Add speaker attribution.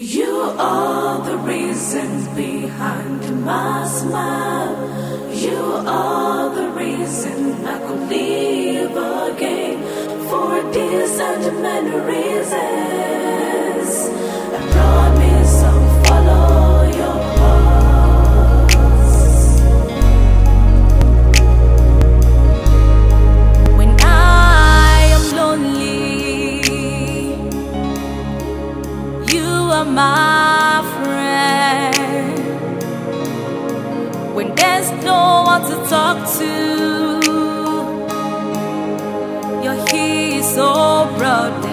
Speaker 1: You are the reason behind my smile. You are the reason I could live again. For decent many reasons, I promise I'll follow your paths. When I am lonely, you are my friend. When there's no one to talk to, you're here so broad.